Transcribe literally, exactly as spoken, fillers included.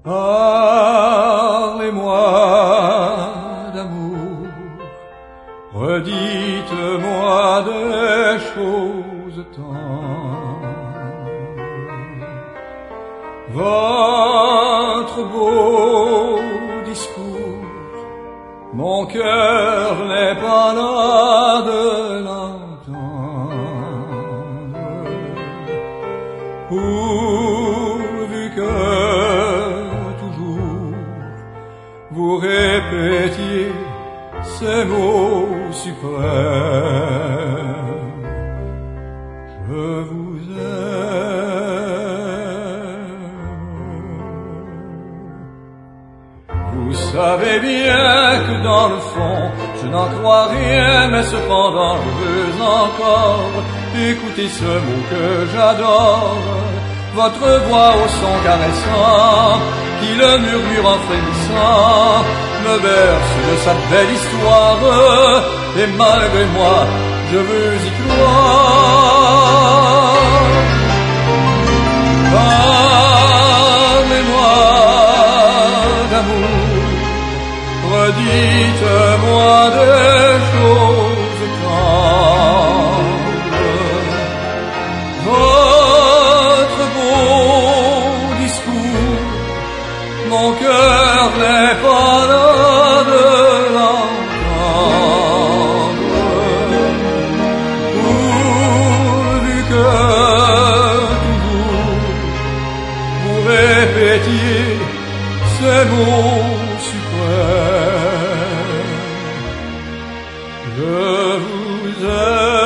Parlez-moi d'amour, redites-moi des choses tendres. Votre beau discours, mon cœur n'est pas là de l'entendre, pourvu que vous répétiez ces mots suprêmes. Je vous aime. Vous savez bien que dans le fond, je n'en crois rien, mais cependant je veux encore écouter ce mot que j'adore. Votre voix au son caressant, qui le murmure en frémissant, me berce de sa belle histoire, et malgré moi, je veux y croire. Parlez-moi d'amour, redites-moi des choses tendres. Votre beau discours, mon cœur n'est pas là de l'entendre, pourvu que toujours vous répétiez ces mots suprêmes. Je vous aime.